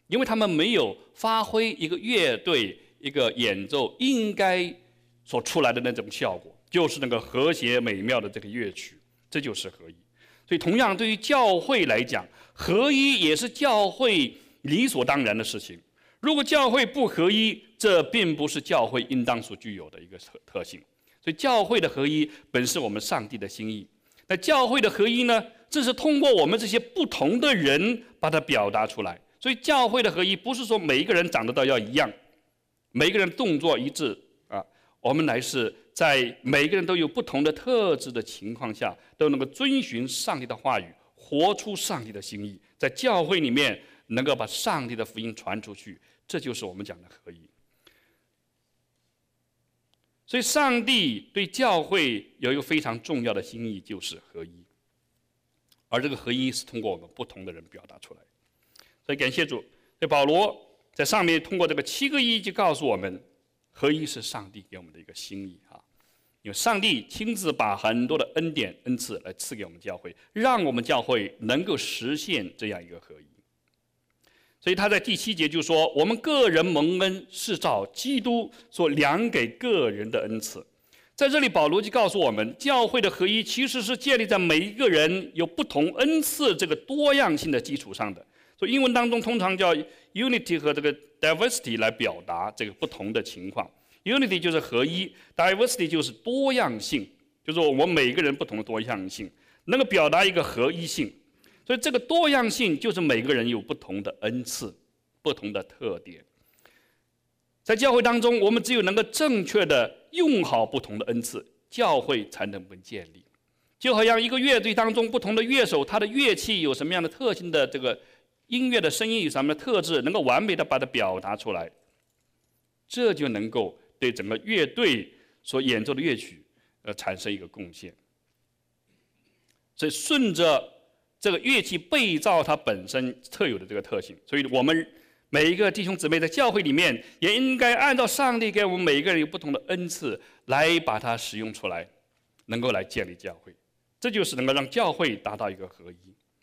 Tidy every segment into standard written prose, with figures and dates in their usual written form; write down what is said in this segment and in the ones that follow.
因为他们没有发挥一个乐队一个演奏应该所出来的那种效果，就是那个和谐美妙的这个乐曲，这就是合一。所以同样对于教会来讲，合一也是教会理所当然的事情。如果教会不合一，这并不是教会应当所具有的一个特性。所以教会的合一本是我们上帝的心意。那教会的合一呢，这是通过我们这些不同的人把它表达出来。所以教会的合一不是说每一个人长得都要一样，每一个人动作一致啊，我们乃是在每一个人都有不同的特质的情况下，都能够遵循上帝的话语，活出上帝的心意，在教会里面能够把上帝的福音传出去，这就是我们讲的合一。所以上帝对教会有一个非常重要的心意，就是合一，而这个合一是通过我们不同的人表达出来。所以感谢主，所以保罗在上面通过这个7个一就告诉我们，合一是上帝给我们的一个心意啊。因为上帝亲自把很多的恩典恩赐来赐给我们教会，让我们教会能够实现这样一个合一。所以他在第7节就说，我们个人蒙恩是照基督所量给个人的恩赐。在这里保罗就告诉我们，教会的合一其实是建立在每一个人有不同恩赐这个多样性的基础上的。所以英文当中通常叫 unity 和这个 diversity 来表达这个不同的情况。unity 就是合一， diversity 就是多样性，就是我们每个人不同的多样性，能够表达一个合一性。所以这个多样性就是每个人有不同的恩赐，不同的特点。在教会当中，我们只有能够正确的用好不同的恩赐，教会才能被建立。就好像一个乐队当中不同的乐手，他的乐器有什么样的特性的这个音乐的声音有什么样的特质，能够完美的把它表达出来，这就能够对整个乐队所演奏的乐曲产生一个贡献。所以顺着这个乐器被造它本身特有的这个特性，所以我们每一个弟兄姊妹在教会里面也应该按照上帝给我们每一个人有不同的恩赐来把它使用出来，能够来建立教会。这就是能够让教会达到一个合一。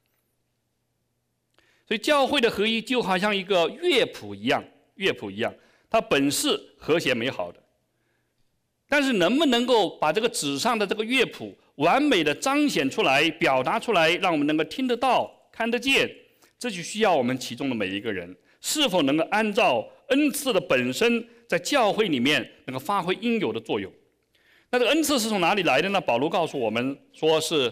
所以教会的合一就好像一个乐谱一样，它本是和谐美好的，但是能不能够把这个纸上的这个乐谱完美的彰显出来，表达出来，让我们能够听得到看得见，这就需要我们其中的每一个人是否能够按照恩赐的本身在教会里面能够发挥应有的作用。那这个恩赐是从哪里来的呢？保罗告诉我们说是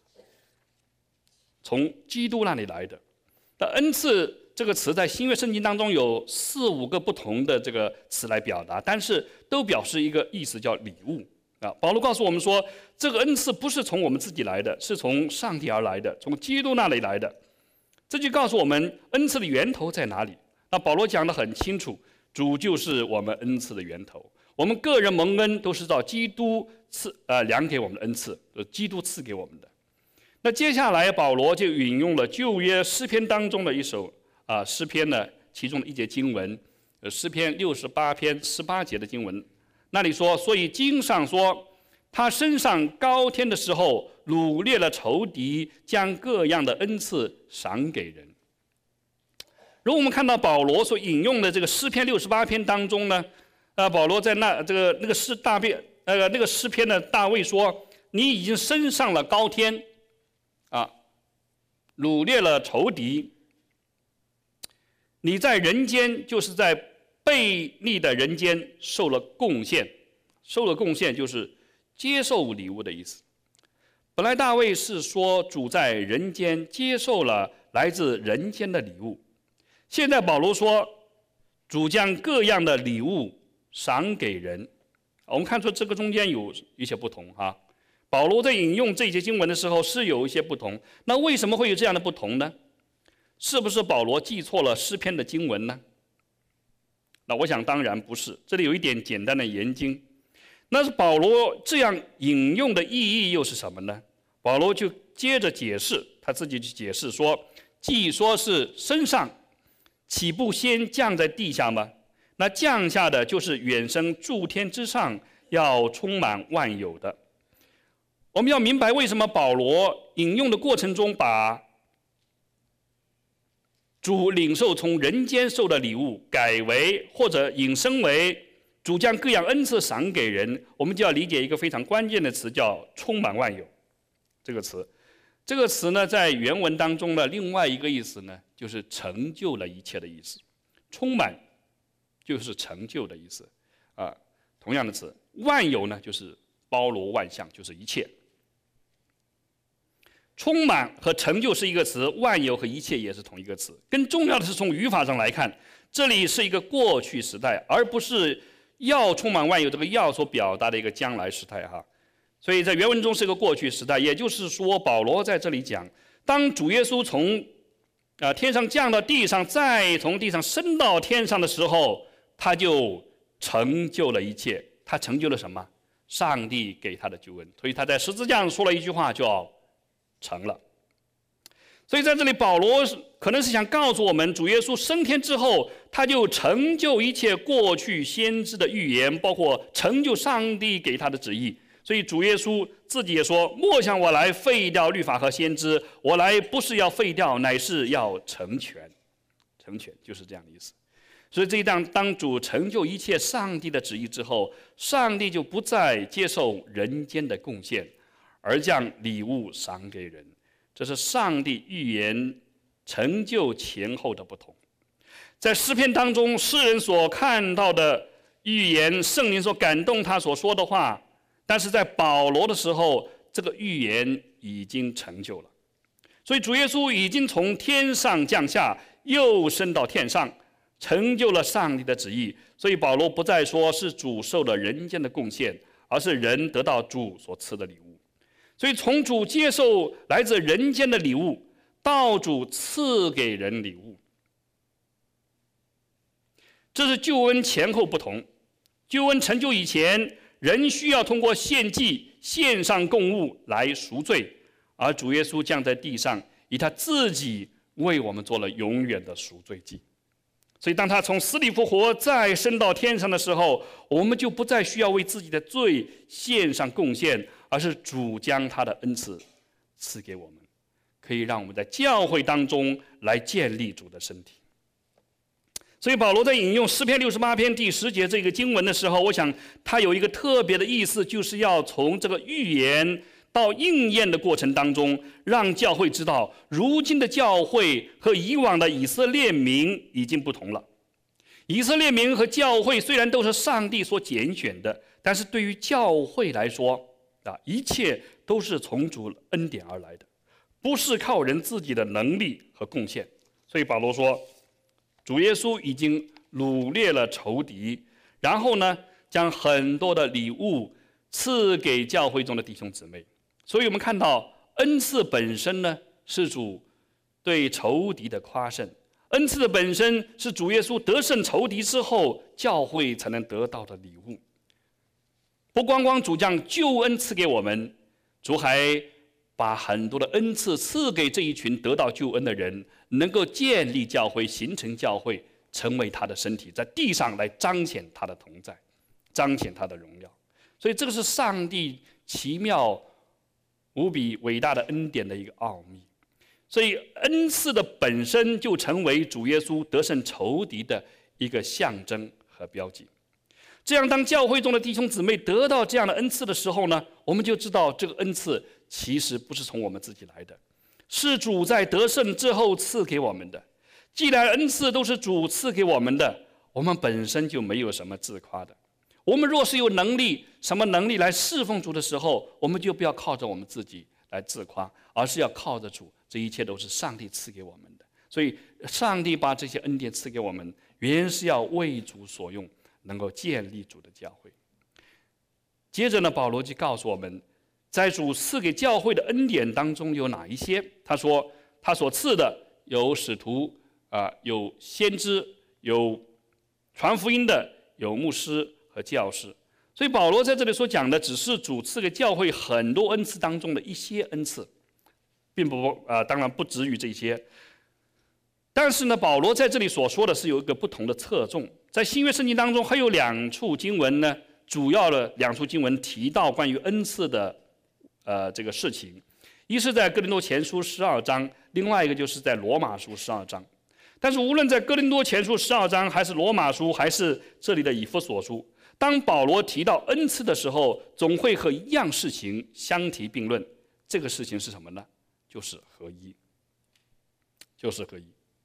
从基督那里来的。那恩赐这个词在新约圣经当中有4、5个不同的这个词来表达，但是都表示一个意思，叫礼物啊。保罗告诉我们说，这个恩赐不是从我们自己来的，是从上帝而来的，从基督那里来的。这就告诉我们恩赐的源头在哪里。那保罗讲得很清楚，主就是我们恩赐的源头。我们个人蒙恩都是照基督量给我们的恩赐，基督赐给我们的。那接下来保罗就引用了旧约诗篇当中的一首诗篇呢，其中的一节经文，诗篇68篇18节的经文，那里说，所以经上说，他升上高天的时候，掳掠了仇敌，将各样的恩赐赏给人。如果我们看到保罗所引用的这个诗篇68篇当中呢，保罗在那个诗篇的大卫说，你已经升上了高天掳掠了仇敌，你在人间就是在悖逆的人间受了贡献，受了贡献就是接受礼物的意思。本来大卫是说主在人间接受了来自人间的礼物，现在保罗说主将各样的礼物赏给人。我们看出这个中间有一些不同哈。保罗在引用这节经文的时候是有一些不同，那为什么会有这样的不同呢？是不是保罗记错了诗篇的经文呢？那我想当然不是，这里有一点简单的研经。那是保罗这样引用的意义又是什么呢？保罗就接着解释，他自己去解释说，既说是升上，岂不先降在地下吗？那降下的就是远升诸天之上，要充满万有的。我们要明白为什么保罗引用的过程中把主领受从人间受的礼物，改为或者引申为主将各样恩赐赏给人，我们就要理解一个非常关键的词，叫充满万有。这个词呢，在原文当中的另外一个意思呢，就是成就了一切的意思。充满就是成就的意思啊，同样的词。万有呢，就是包罗万象，就是一切。充满和成就是一个词，万有和一切也是同一个词。更重要的是，从语法上来看，这里是一个过去时态，而不是要充满万有这个要所表达的一个将来时态哈。所以在原文中是一个过去时态，也就是说，保罗在这里讲，当主耶稣从天上降到地上，再从地上升到天上的时候，他就成就了一切。他成就了什么？上帝给他的救恩。所以他在十字架上说了一句话，叫成了。所以在这里，保罗可能是想告诉我们，主耶稣升天之后，他就成就一切过去先知的预言，包括成就上帝给他的旨意。所以主耶稣自己也说：“莫想我来废掉律法和先知，我来不是要废掉，乃是要成全。”成全就是这样的意思。所以这一当主成就一切上帝的旨意之后，上帝就不再接受人间的贡献，而将礼物赏给人。这是上帝预言成就前后的不同。在诗篇当中，诗人所看到的预言，圣灵所感动他所说的话，但是在保罗的时候，这个预言已经成就了。所以主耶稣已经从天上降下，又升到天上，成就了上帝的旨意。所以保罗不再说是主受了人间的贡献，而是人得到主所赐的礼物。所以从主接受来自人间的礼物，到主赐给人礼物，这是救恩前后不同。救恩成就以前，人需要通过献祭、献上供物来赎罪，而主耶稣降在地上，以他自己为我们做了永远的赎罪祭。所以当他从死里复活，再升到天上的时候，我们就不再需要为自己的罪献上贡献，而是主将他的恩赐赐给我们，可以让我们在教会当中来建立主的身体。所以保罗在引用诗篇68篇第10节这个经文的时候，我想他有一个特别的意思，就是要从这个预言到应验的过程当中，让教会知道，如今的教会和以往的以色列民已经不同了。以色列民和教会虽然都是上帝所拣选的，但是对于教会来说一切都是从主恩典而来的，不是靠人自己的能力和贡献。所以保罗说，主耶稣已经掳掠了仇敌，然后呢，将很多的礼物赐给教会中的弟兄姊妹。所以我们看到恩赐本身呢，是主对仇敌的夸胜。恩赐的本身是主耶稣得胜仇敌之后，教会才能得到的礼物。不光光主将救恩赐给我们，主还把很多的恩赐赐给这一群得到救恩的人，能够建立教会，形成教会，成为他的身体，在地上来彰显他的同在，彰显他的荣耀。所以这个是上帝奇妙无比伟大的恩典的一个奥秘。所以恩赐的本身就成为主耶稣得胜仇敌的一个象征和标记。这样当教会中的弟兄姊妹得到这样的恩赐的时候呢，我们就知道这个恩赐其实不是从我们自己来的，是主在得胜之后赐给我们的。既然恩赐都是主赐给我们的，我们本身就没有什么自夸的。我们若是有能力，什么能力来侍奉主的时候，我们就不要靠着我们自己来自夸，而是要靠着主，这一切都是上帝赐给我们的。所以上帝把这些恩典赐给我们，原是要为主所用，能够建立主的教会。接着呢，保罗就告诉我们，在主赐给教会的恩典当中有哪一些。他说他所赐的有使徒有先知，有传福音的，有牧师和教士。所以保罗在这里所讲的只是主赐给教会很多恩赐当中的一些恩赐，并不当然不止于这些。但是呢，保罗在这里所说的是有一个不同的侧重。在新约圣经当中还有2处经文呢，主要的2处经文提到关于恩赐的这个事情。一是在哥林多前书12章，另外一个就是在罗马书12章。 但是无论在哥林多前书12章，还是罗马书，还是这里的以弗所书，当保罗提到恩赐的时候，总会和一样事情相提并论。这个事情是什么呢？就是合一，就是合一。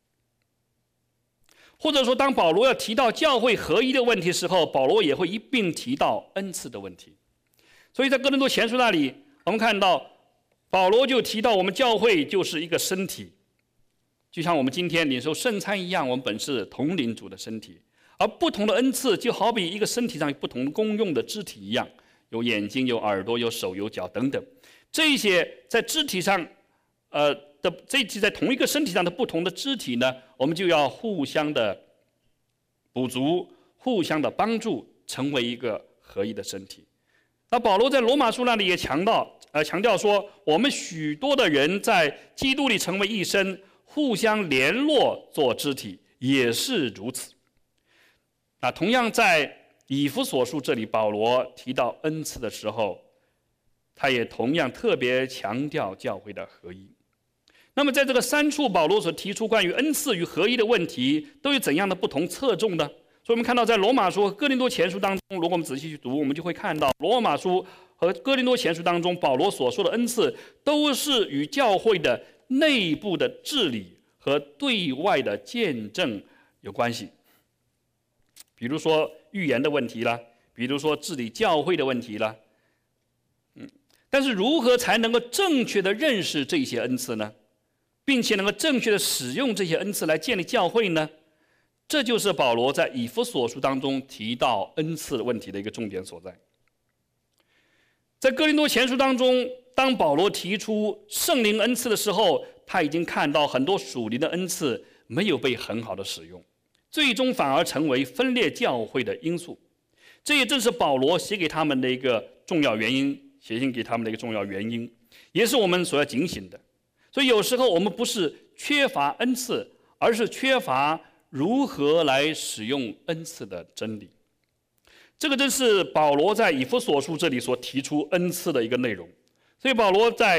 或者说，当保罗要提到教会合一的问题的时候，保罗也会一并提到恩赐的问题。所以在哥林多前书那里，我们看到保罗就提到我们教会就是一个身体，就像我们今天领受圣餐一样，我们本是同领主的身体。而不同的恩赐就好比一个身体上有不同功用的肢体一样，有眼睛、有耳朵、有手、有脚等等。这些在肢体上，在同一个身体上的不同的肢体呢，我们就要互相的补足、互相的帮助，成为一个合一的身体。那保罗在罗马书那里也强调说，我们许多的人在基督里成为一身，互相联络做肢体，也是如此。那同样在以弗所书这里，保罗提到恩赐的时候，他也同样特别强调教会的合一。那么在这个3处保罗所提出关于恩赐与合一的问题，都有怎样的不同侧重呢？所以我们看到在罗马书和哥林多前书当中，如果我们仔细去读，我们就会看到罗马书和哥林多前书当中，保罗所说的恩赐都是与教会的内部的治理和对外的见证有关系。比如说预言的问题啦，比如说治理教会的问题啦，但是如何才能够正确的认识这些恩赐呢？并且能够正确的使用这些恩赐来建立教会呢？这就是保罗在以弗所书当中提到恩赐的问题的一个重点所在。在哥林多前书当中，当保罗提出圣灵恩赐的时候，他已经看到很多属灵的恩赐没有被很好的使用，最终反而成为分裂教会的因素。这也正是保罗写给他们的一个重要原因，写信给他们的一个重要原因，也是我们所要警醒的。所以有时候我们不是缺乏恩赐，而是缺乏如何来使用恩赐的真理。这个正是保罗在以弗所书这里所提出恩赐的一个内容。所以保罗在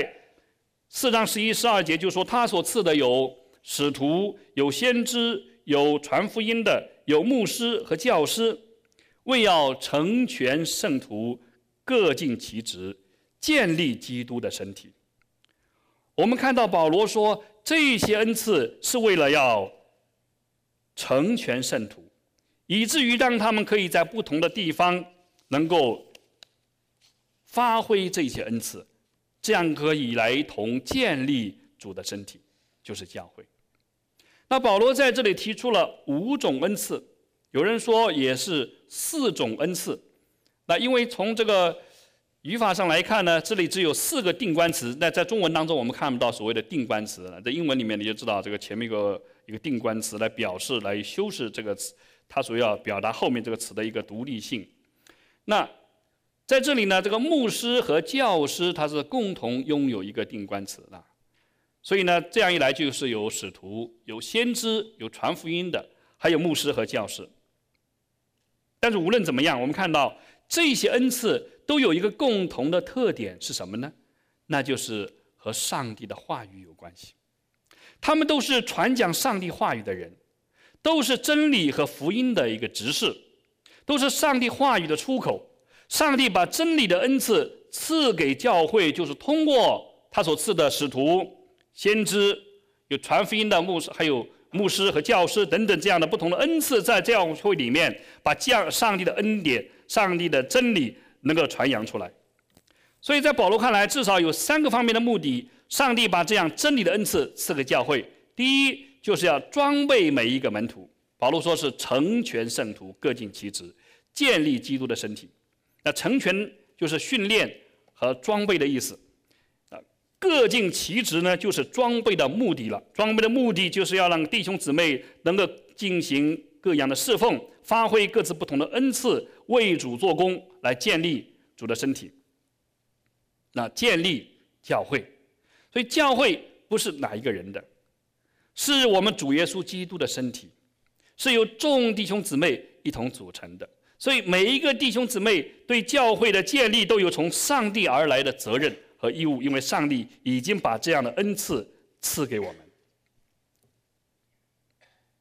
4章11、12节就说，他所赐的有使徒，有先知，有传福音的，有牧师和教师，为要成全圣徒，各尽其职，建立基督的身体。我们看到保罗说，这些恩赐是为了要成全圣徒，以至于让他们可以在不同的地方能够发挥这些恩赐，这样可以来同建立主的身体，就是教会。那保罗在这里提出了5种恩赐，有人说也是4种恩赐。那因为从这个语法上来看呢，这里只有4个定冠词。那在中文当中我们看不到所谓的定冠词，在英文里面你就知道这个前面一个定冠词来表示、来修饰这个词，它所要表达后面这个词的一个独立性。那在这里呢，这个牧师和教师它是共同拥有一个定冠词的，所以呢，这样一来就是有使徒、有先知、有传福音的，还有牧师和教师。但是无论怎么样，我们看到这些恩赐都有一个共同的特点是什么呢？那就是和上帝的话语有关系。他们都是传讲上帝话语的人，都是真理和福音的一个执事，都是上帝话语的出口。上帝把真理的恩赐赐给教会，就是通过他所赐的使徒、先知、有传福音的牧师，还有牧师和教师等等这样的不同的恩赐，在教会里面把上帝的恩典、上帝的真理能够传扬出来。所以在保罗看来，至少有3个方面的目的，上帝把这样真理的恩赐赐给教会。第一，就是要装备每一个门徒，保罗说是成全圣徒，各尽其职，建立基督的身体。那成全就是训练和装备的意思，各尽其职呢，就是装备的目的了。装备的目的就是要让弟兄姊妹能够进行各样的侍奉，发挥各自不同的恩赐，为主做工，来建立主的身体。那建立教会，所以教会不是哪一个人的，是我们主耶稣基督的身体，是由众弟兄姊妹一同组成的。所以每一个弟兄姊妹对教会的建立都有从上帝而来的责任和义务，因为上帝已经把这样的恩赐赐给我们。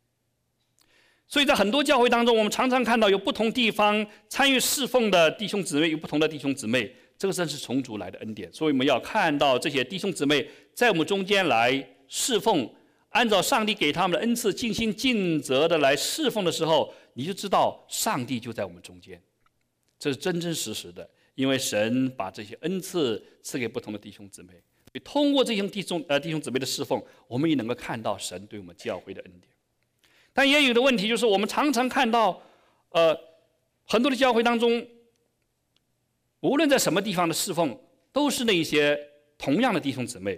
所以在很多教会当中，我们常常看到有不同地方参与侍奉的弟兄姊妹，有不同的弟兄姊妹，这个真是从主来的恩典。所以我们要看到这些弟兄姊妹在我们中间来侍奉，按照上帝给他们的恩赐尽心尽责的来侍奉的时候，你就知道上帝就在我们中间，这是真真实实的。因为神把这些恩赐赐给不同的弟兄姊妹，所以通过这些弟兄姊妹的侍奉，我们也能够看到神对我们教会的恩典。但也有的问题就是，我们常常看到，很多的教会当中，无论在什么地方的侍奉，都是那一些同样的弟兄姊妹，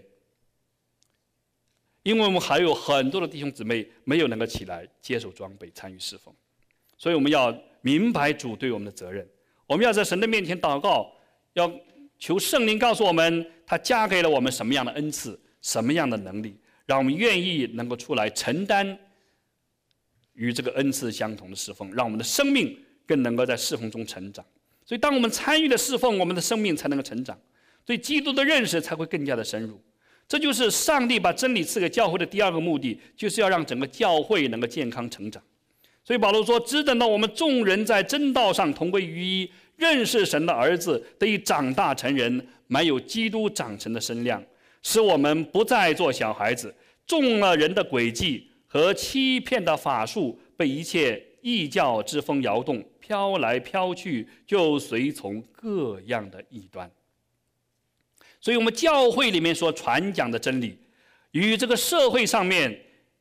因为我们还有很多的弟兄姊妹没有能够起来接受装备参与侍奉，所以我们要明白主对我们的责任。我们要在神的面前祷告，要求圣灵告诉我们，他加给了我们什么样的恩赐，什么样的能力，让我们愿意能够出来承担与这个恩赐相同的侍奉，让我们的生命更能够在侍奉中成长。所以当我们参与了侍奉，我们的生命才能够成长，对基督的认识才会更加的深入。这就是上帝把真理赐给教会的第二个目的，就是要让整个教会能够健康成长。所以保罗说，只等到我们众人在真道上同归于一，认识神的儿子，得以长大成人，满有基督长成的身量，使我们不再做小孩子，中了人的诡计和欺骗的法术，被一切异教之风摇动，飘来飘去，就随从各样的异端。所以我们教会里面所传讲的真理，与这个社会上面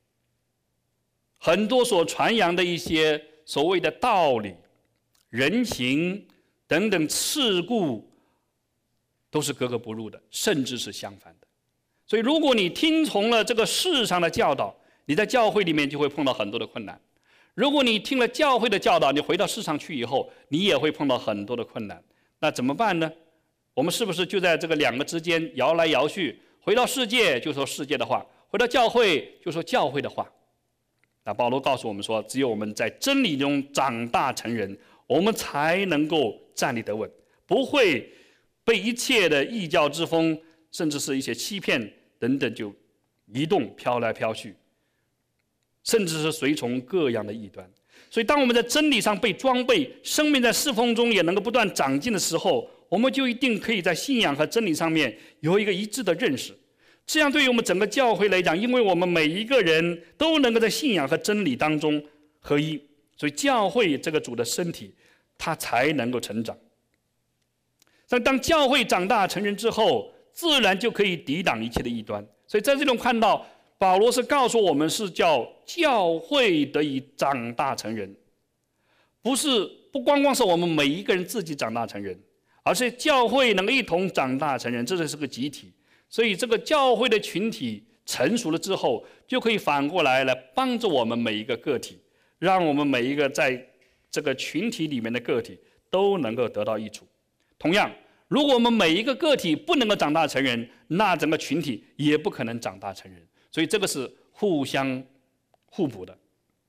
很多所传扬的一些所谓的道理、人情等等事故，都是格格不入的，甚至是相反的。所以如果你听从了这个世上的教导，你在教会里面就会碰到很多的困难；如果你听了教会的教导，你回到世上去以后，你也会碰到很多的困难。那怎么办呢？我们是不是就在这个两个之间摇来摇去？回到世界就说世界的话，回到教会就说教会的话。那保罗告诉我们说，只有我们在真理中长大成人，我们才能够站立得稳，不会被一切的异教之风，甚至是一些欺骗等等就移动飘来飘去，甚至是随从各样的异端。所以当我们在真理上被装备，生命在侍奉中也能够不断长进的时候，我们就一定可以在信仰和真理上面有一个一致的认识。这样对于我们整个教会来讲，因为我们每一个人都能够在信仰和真理当中合一，所以教会这个主的身体，它才能够成长。但当教会长大成人之后，自然就可以抵挡一切的异端。所以在这种看到，保罗是告诉我们，是叫教会得以长大成人，不光光是我们每一个人自己长大成人，而是教会能够一同长大成人，这就是个集体。所以这个教会的群体成熟了之后，就可以反过来帮助我们每一个个体，让我们每一个在这个群体里面的个体都能够得到益处。同样，如果我们每一个个体不能够长大成人，那整个群体也不可能长大成人。所以这个是互相互补的。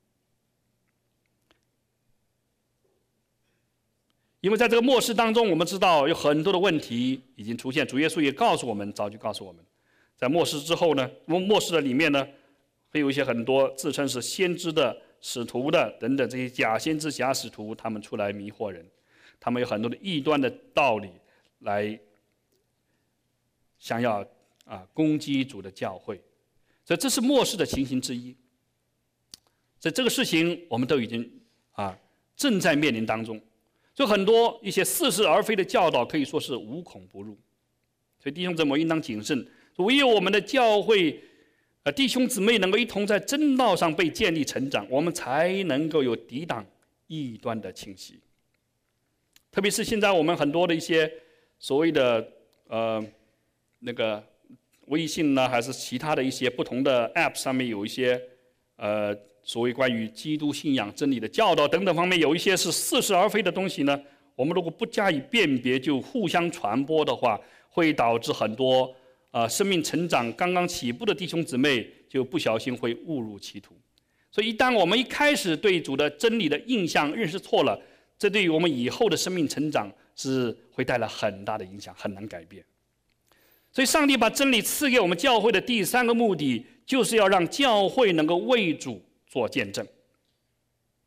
因为在这个末世当中，我们知道有很多的问题已经出现，主耶稣也告诉我们，早就告诉我们，在末世之后呢，末世的里面呢，会有一些很多自称是先知的、使徒的等等这些假先知、假使徒，他们出来迷惑人，他们有很多的异端的道理来想要攻击主的教会，所以这是末世的情形之一。所以这个事情我们都已经正在面临当中。所以很多一些似是而非的教导可以说是无孔不入，所以弟兄姊妹应当谨慎。唯有我们的教会弟兄姊妹能够一同在真道上被建立成长，我们才能够有抵挡异端的侵袭。特别是现在我们很多的一些所谓的那个微信呢，还是其他的一些不同的 App 上面有一些所谓关于基督信仰真理的教导等等方面，有一些是似是而非的东西呢，我们如果不加以辨别就互相传播的话，会导致很多生命成长刚刚起步的弟兄姊妹就不小心会误入歧途。所以一旦我们一开始对主的真理的印象认识错了，这对于我们以后的生命成长是会带来很大的影响，很难改变。所以上帝把真理赐给我们教会的第三个目的，就是要让教会能够为主做见证。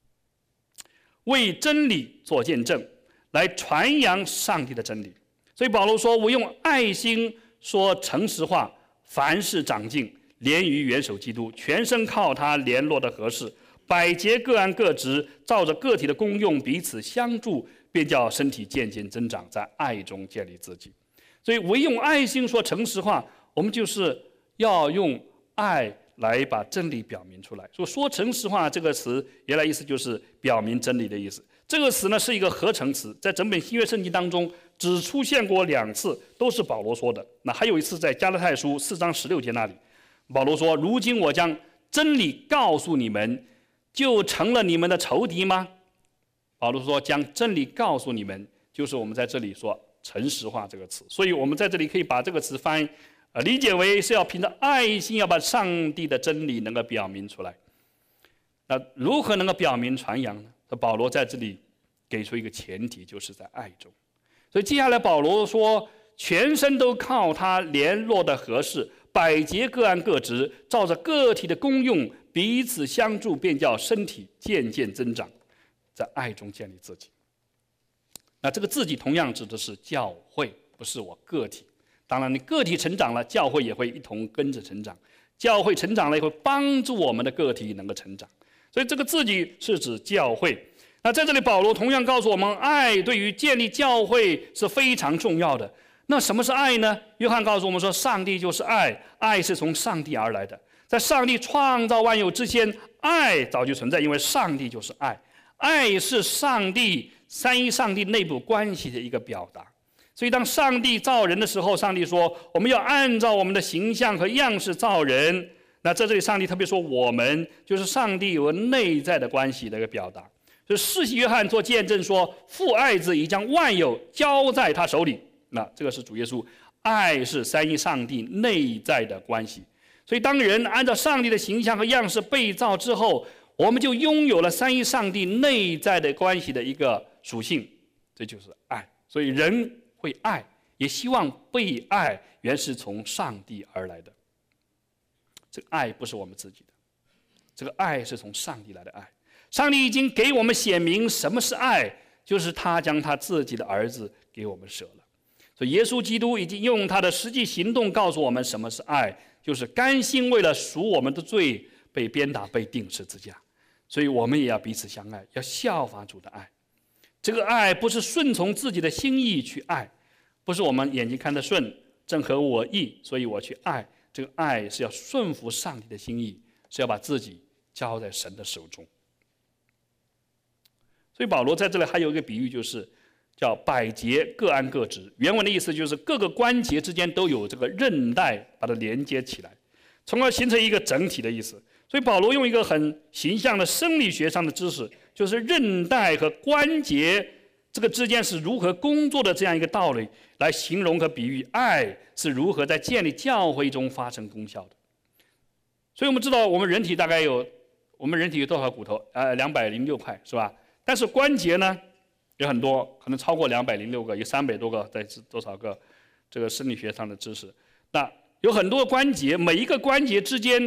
为真理做见证，来传扬上帝的真理。所以保罗说：“我用爱心说诚实话，凡事长进，连于元首基督，全身靠他联络的合适，百节各按各职，照着个体的功用彼此相助，便叫身体渐渐增长，在爱中建立自己。”所以唯用爱心说诚实话，我们就是要用爱来把真理表明出来。说诚实话这个词原来意思就是表明真理的意思。这个词呢是一个合成词，在整本新约圣经当中只出现过2次，都是保罗说的。那还有一次在加拉太书4章16节那里，保罗说：“如今我将真理告诉你们，就成了你们的仇敌吗？”保罗说：“将真理告诉你们，就是我们在这里说诚实话这个词。”所以我们在这里可以把这个词理解为是要凭着爱心，要把上帝的真理能够表明出来。那如何能够表明传扬呢？保罗在这里给出一个前提，就是在爱中。所以接下来保罗说：“全身都靠他联络的合适，百节各按各职，照着个体的功用彼此相助，便叫身体渐渐增长，在爱中建立自己。”那这个自己同样指的是教会，不是我个体。当然，你个体成长了，教会也会一同跟着成长。教会成长了，也会帮助我们的个体能够成长。所以这个自己是指教会。那在这里，保罗同样告诉我们，爱对于建立教会是非常重要的。那什么是爱呢？约翰告诉我们说，上帝就是爱，爱是从上帝而来的。在上帝创造万有之前，爱早就存在，因为上帝就是爱。爱是上帝三一上帝内部关系的一个表达。所以当上帝造人的时候，上帝说我们要按照我们的形象和样式造人。那在这里，上帝特别说我们，就是上帝有内在的关系的一个表达。所以施洗约翰做见证说，父爱子已将万有交在他手里。那这个是主耶稣，爱是三一上帝内在的关系。所以当人按照上帝的形象和样式被造之后，我们就拥有了三一上帝内在的关系的一个属性，这就是爱。所以人会爱，也希望被爱，原是从上帝而来的。这个爱不是我们自己的，这个爱是从上帝来的爱。上帝已经给我们显明什么是爱，就是他将他自己的儿子给我们舍了。所以耶稣基督已经用他的实际行动告诉我们什么是爱，就是甘心为了赎我们的罪被鞭打，被钉十字架。所以我们也要彼此相爱，要效法主的爱。这个爱不是顺从自己的心意去爱，不是我们眼睛看得顺，正合我意，所以我去爱。这个爱是要顺服上帝的心意，是要把自己交在神的手中。所以保罗在这里还有一个比喻，就是叫百节各按各职。原文的意思就是各个关节之间都有这个韧带把它连接起来，从而形成一个整体的意思。所以保罗用一个很形象的生理学上的知识，就是韧带和关节这个之间是如何工作的这样一个道理，来形容和比喻爱是如何在建立教会中发生功效的。所以我们知道我们人体有多少骨头？206块是吧？但是关节呢有很多，可能超过206个，有300多个，在多少个这个生理学上的知识。那有很多关节，每一个关节之间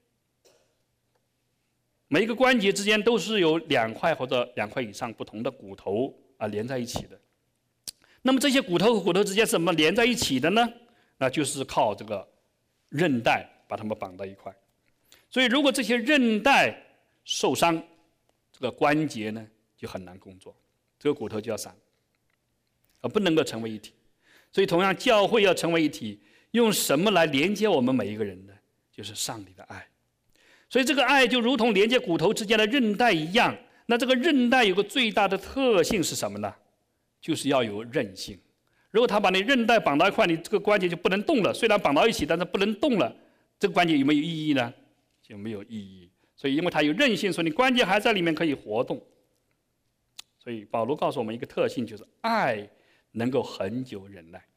都是有2块或者2块以上不同的骨头连在一起的。那么这些骨头和骨头之间是怎么连在一起的呢？那就是靠这个韧带把它们绑到一块。所以如果这些韧带受伤，这个关节呢就很难工作，这个骨头就要散，而不能够成为一体。所以同样，教会要成为一体，用什么来连接我们每一个人呢？就是上帝的爱。所以这个爱就如同连接骨头之间的韧带一样。那这个韧带有个最大的特性是什么呢？就是要有韧性。如果他把你韧带绑到一块，你这个关节就不能动了。虽然绑到一起，但是不能动了，这个关节有没有意义呢？就没有意义。所以因为它有韧性，所以你关节还在里面可以活动。所以保罗告诉我们一个特性，就是爱能够恒久忍耐。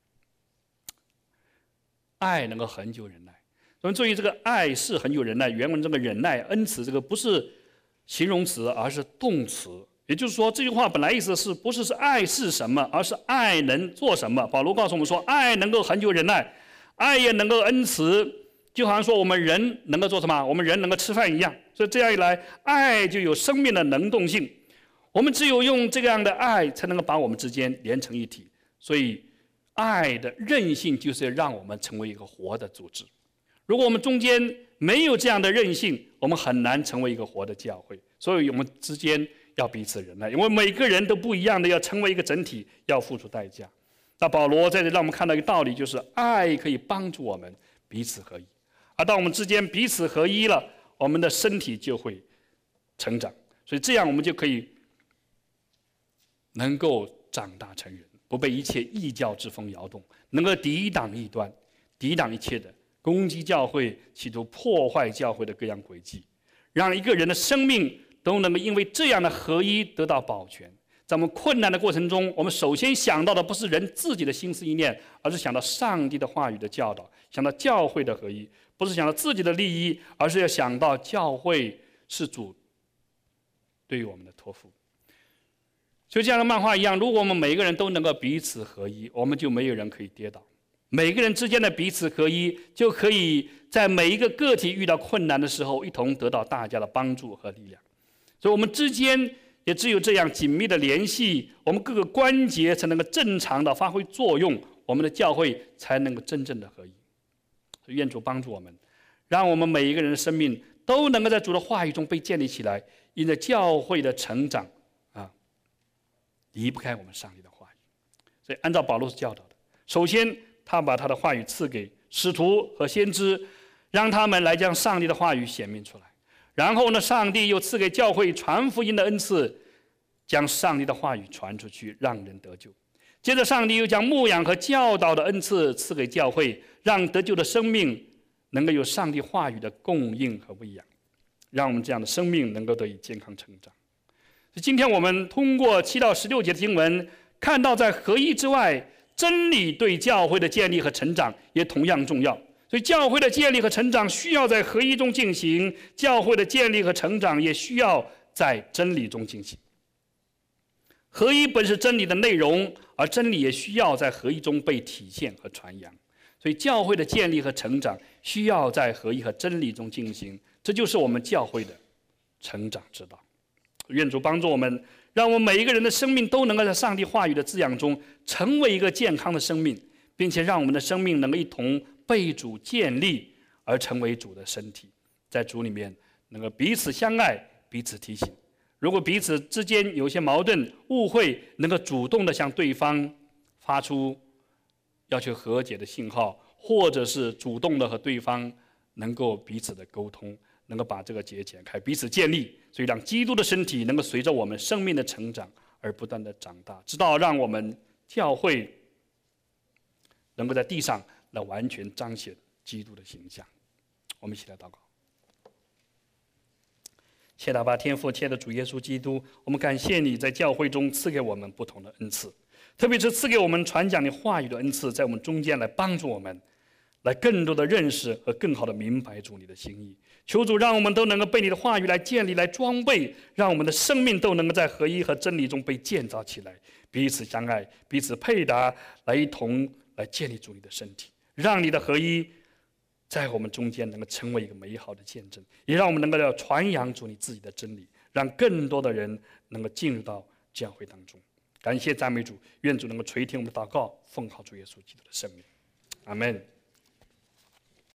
爱能够恒久忍耐。我们注意这个爱是恒久忍耐，原文这个忍耐恩慈，这个不是形容词，而是动词。也就是说，这句话本来意思是不是爱是什么，而是爱能做什么。保罗告诉我们说，爱能够恒久忍耐，爱也能够恩慈，就好像说我们人能够做什么，我们人能够吃饭一样。所以这样一来，爱就有生命的能动性。 我们只有用这样的爱，才能够把我们之间连成一体。所以，爱的韧性就是让我们成为一个活的组织。如果我们中间没有这样的韧性，我们很难成为一个活的教会。所以我们之间要彼此忍耐，因为每个人都不一样的，要成为一个整体，要付出代价。那保罗在这让我们看到一个道理，就是爱可以帮助我们彼此合一。而当我们之间彼此合一了，我们的身体就会成长。所以这样我们就可以能够长大成人，不被一切异教之风摇动，能够抵挡异端，抵挡一切的攻击教会，企图破坏教会的各样诡计，让一个人的生命都能够因为这样的合一得到保全。在我们困难的过程中，我们首先想到的不是人自己的心思意念，而是想到上帝的话语的教导，想到教会的合一，不是想到自己的利益，而是要想到教会是主对于我们的托付。就像漫画一样，如果我们每一个人都能够彼此合一，我们就没有人可以跌倒。每个人之间的彼此合一，就可以在每一个个体遇到困难的时候，一同得到大家的帮助和力量。所以我们之间也只有这样紧密的联系，我们各个关节才能够正常的发挥作用，我们的教会才能够真正的合一。所以愿主帮助我们，让我们每一个人的生命都能够在主的话语中被建立起来，因着教会的成长离不开我们上帝的话语。所以按照保罗所教导的，首先他把他的话语赐给使徒和先知，让他们来将上帝的话语显明出来。然后呢，上帝又赐给教会传福音的恩赐，将上帝的话语传出去，让人得救。接着上帝又将牧养和教导的恩赐赐给教会，让得救的生命能够有上帝话语的供应和喂养，让我们这样的生命能够得以健康成长。今天我们通过7到16节的经文，看到在合一之外，真理对教会的建立和成长也同样重要。所以教会的建立和成长需要在合一中进行，教会的建立和成长也需要在真理中进行。合一本是真理的内容，而真理也需要在合一中被体现和传扬。所以教会的建立和成长需要在合一和真理中进行，这就是我们教会的成长之道。愿主帮助我们，让我们每一个人的生命都能够在上帝话语的滋养中成为一个健康的生命，并且让我们的生命能够一同被主建立而成为主的身体，在主里面能够彼此相爱，彼此提醒。如果彼此之间有些矛盾误会，能够主动的向对方发出要求和解的信号，或者是主动的和对方能够彼此的沟通，能够把这个结解开，彼此建立，所以让基督的身体能够随着我们生命的成长而不断的长大，直到让我们教会能够在地上来完全彰显基督的形象。我们一起来祷告。谢谢大爸天父，亲爱的主耶稣基督，我们感谢你在教会中赐给我们不同的恩赐，特别是赐给我们传讲你话语的恩赐，在我们中间来帮助我们，来更多的认识和更好的明白主你的心意。求主让我们都能够被你的话语来建立、来装备，让我们的生命都能够在合一和真理中被建造起来，彼此相爱，彼此配搭，来一同来建立主你的身体，让你的合一在我们中间能够成为一个美好的见证，也让我们能够要传扬主你自己的真理，让更多的人能够进入到教会当中。感谢赞美主，愿主能够垂听我们的祷告，奉靠主耶稣基督的圣名，阿们。